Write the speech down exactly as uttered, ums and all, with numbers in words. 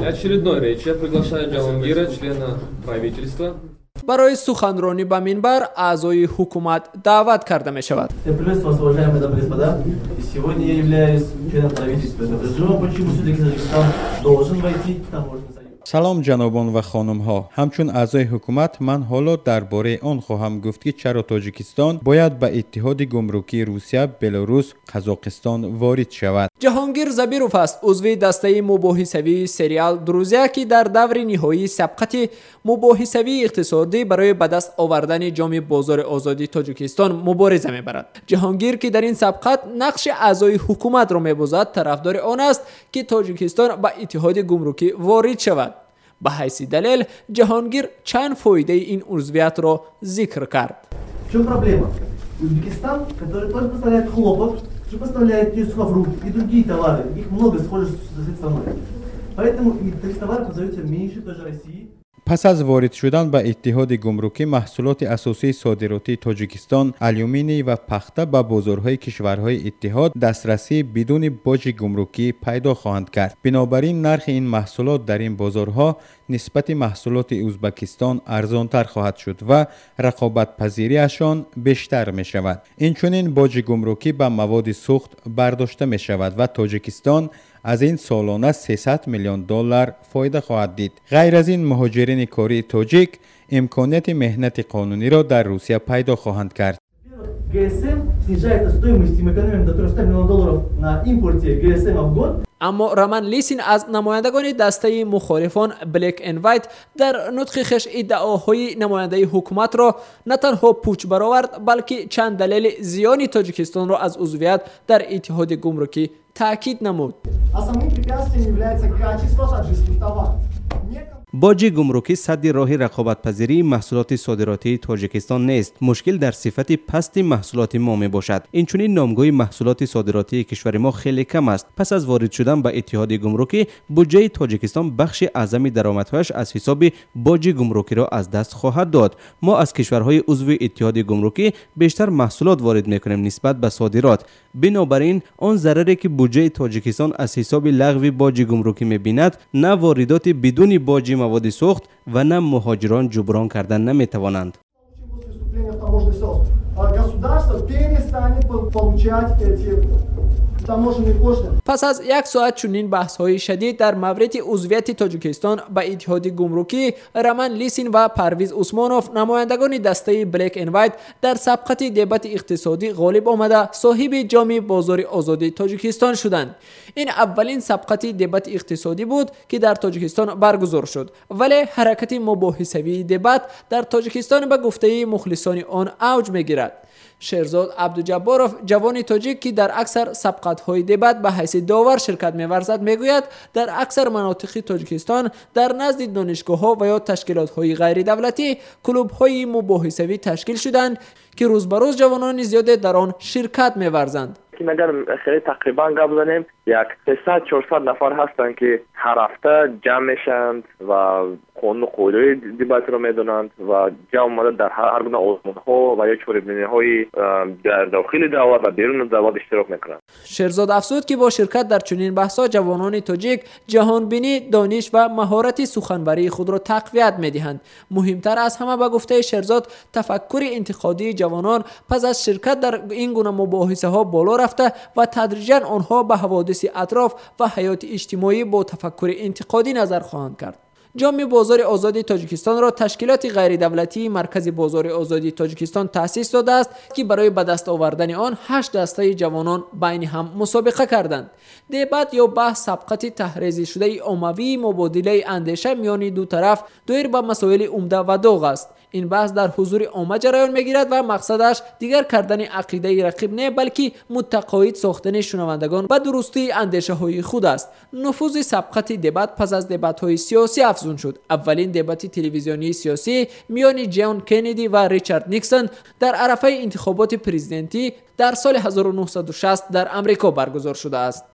Очередной речь. Я приглашаю Джахангира, члена правительства. برای سخنرانی به منبر اعضای حکومت دعوت کرده می شود. Приветствую вас, уважаемые дамы и господа. Сегодня я являюсь членом правительства Казахстана. Почему все-таки Казахстан должен войти в таможенный союз? салом ҷанобон ва хонумҳо, ҳамчун аъзои ҳукумат ман ҳоло дар бораи он хоҳам гуфт ки чаро тоҷикистон бояд ба иттиҳоди гумрукии Русия, Белорус, Қазоқистон ворид шавад. ҷаҳонгир Забиров аст, узви дастаи мубоҳисавии сериал «Друзья» ки дар даври ниҳоии сабқати мубоҳисавии иқтисодӣ барои ба даст овардани ҷоми бозори озодии Тоҷикистон мубориза мебарад. ҷаҳонгир ки дар ин сабқат нақши аъзои ҳукуматро мебозад, тарафдори он аст ки Тоҷикистон ба иттиҳоди гумрукӣ ворид шавад. به حیث دلیل جهانگیر چند فایده این عضویت را ذکر کرد. В чем проблема? Узбекистан, который тоже поставляет хлопок, тоже поставляет юсуфрук и другие товары, их много схожих с этой страной. Поэтому таких товаров продается меньше тоже России. پس از وارد شدن به اتحاد گمرکی محصولات اساسی صادراتی تاجیکستان آلومینی و پخته به بازارهای کشورهای اتحاد دسترسی بدون باج گمرکی پیدا خواهند کرد. بنابراین نرخ این محصولات در این بازارها نسبت محصولات ازبکستان ارزانتر خواهد شد و رقابت پذیریشان بیشتر می شود. اینچنین باج گمرکی به مواد سوخت برداشته می شود و تاجیکستان از این سالانه سیصد میلیون دلار فایده خواهد دید. غیر از این مهاجرین کاری تاجیک امکانیت مهنت قانونی را در روسیه پیدا خواهند کرد. ГСМ снижает стоимость, мы экономим до трехсот миллионов долларов на импорте ГСМ в год. اما رمان لیسین از نمایندگان دسته مخالفان بلک اند وایت در نطق خش ادعاهای نماینده حکومت را نه تنها پوچ برآورد بلکه چند دلیل زیانی تاجیکستان را از عضویت در اتحاد گمرکی تاکید نمود. باج گمرکی سد راه رقابت پذیری محصولات صادراتی تاجیکستان نیست. مشکل در صفت پست محصولات ما می باشد. اینچنین نامگوی محصولات صادراتی کشور ما خیلی کم است. پس از وارد شدن به اتحاد گمرکی بودجه تاجیکستان بخش اعظم درآمدهایش از حساب باج گمرکی را از دست خواهد داد. ما از کشورهای عضو اتحاد گمرکی بیشتر محصولات وارد میکنیم نسبت به صادرات. بنابراین آن ضرری که بودجه تاجیکستان از حساب لغو باج گمرکی میبیند نه واردات بدون باج مواد سوخت و نه مهاجران جبران کردن نمیتوانند. پس از یک ساعت چنین بحث های شدید در مورد عضویت تاجیکستان به اتحاد گمرکی، رمان لیسین و پرویز عثمانوف نمایندگان دسته بلک اند وایت در سبقت دبت اقتصادی غالب آمده صاحب جام بازار آزادی تاجیکستان شدند. این اولین سبقت دبت اقتصادی بود که در تاجیکستان برگزار شد، ولی حرکت مباحثوی دبت در تاجیکستان به گفته مخلصان آن اوج میگیرد. شیرزاد عبدالجبارов جوان تاجیک که در اکثر سبقت‌های دبت به حیث داور شرکت می‌ورزد میگوید در اکثر مناطق تاجیکستان در نزد دانشگاه‌ها و یا تشکیلات‌های غیر دولتی کلوب‌های مباحثوی تشکیل شدند که روز به روز جوانان زیاد در آن شرکت می‌ورزند. اگر خیلی تقریبا قبل بزنیم یک سیصد چهارصد نفر هستند که هر هفته جمع میشند و قانون و قواعد دبت را میدونند و جمع آمده در هر گونه آزمون‌ها و یا چاره‌بینی‌های در داخل دولت و بیرون دولت اشتراک میکنند. شیرزاد افزود که با شرکت در چنین بحث‌ها جوانان تاجیک جهانبینی، دانش و مهارت سخنوری خود را تقویت میدهند. مهمتر از همه به گفته شیرزاد تفکر انتقادی جوانان پس از شرکت در این گونه مباحثه‌ها بالا رفته و تدریجاً آنها به حوادث اطراف و حیات اجتماعی با تفکر انتقادی نظر خواهند کرد. جام بازار آزادی تاجیکستان را تشکیلات غیر دولتی مرکز بازار آزادی تاجیکستان تأسیس داده است که برای به دست آوردن آن هشت دسته جوانان بین هم مسابقه کردند. دبت یا بحث سبقت تحریزی شده عمومی مبادله اندیشه میان دو طرف دایر به مسائل عمده و داغ است. این بحث در حضور عامه جریان میگیرد و مقصدش دیگر کردن عقیده رقیب نه بلکه متقاعد ساختن شنوندگان به درستی اندیشه های خود است. نفوذ سبقت دبت پس از دبت های سیاسی افزون شد. اولین دبت تلویزیونی سیاسی میان جان کندی و ریچارد نیکسون در عرصه انتخابات پرزیدنتی در سال هزار و نهصد و شصت در امریکا برگزار شده است.